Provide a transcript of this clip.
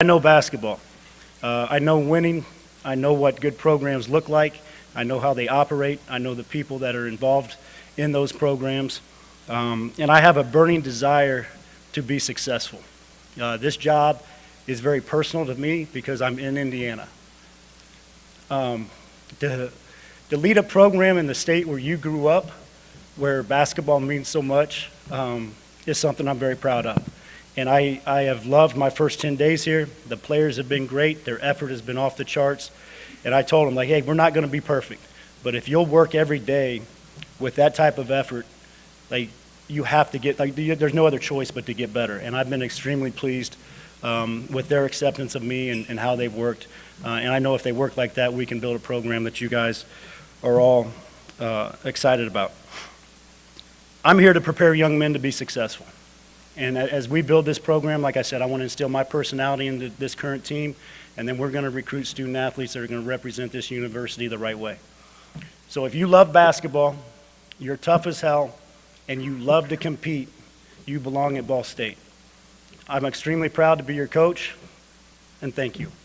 I know basketball. I know winning. I know what good programs look like. I know how they operate. I know the people that are involved in those programs. And I have a burning desire to be successful. This job is very personal to me because I'm in Indiana. To lead a program in the state where you grew up, where basketball means so much, is something I'm very proud of. And I have loved my first 10 days here. The players have been great. Their effort has been off the charts. And I told them, like, hey, we're not going to be perfect. But if you'll work every day with that type of effort, like, you have to get, like, there's no other choice but to get better. And I've been extremely pleased with their acceptance of me and how they've worked. And I know if they work like that, we can build a program that you guys are all excited about. I'm here to prepare young men to be successful. And as we build this program, like I said, I want to instill my personality into this current team, and then we're going to recruit student athletes that are going to represent this university the right way. So if you love basketball, you're tough as hell, and you love to compete, you belong at Ball State. I'm extremely proud to be your coach, and thank you.